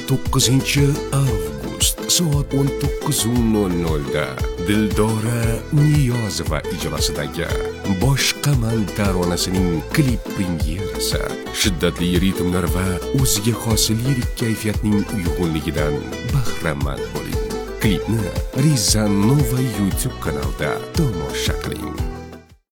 29-avgust soat 19:00 da Dildora Niyozova ijrosidagi Boshqaman taronasining klip premyerasi shiddatli ritmlar va o'ziga xos lirik kayfiyatning uyg'unligidan bahramand bo'ling. Klipni Rizanova YouTube kanalida tomosha qiling.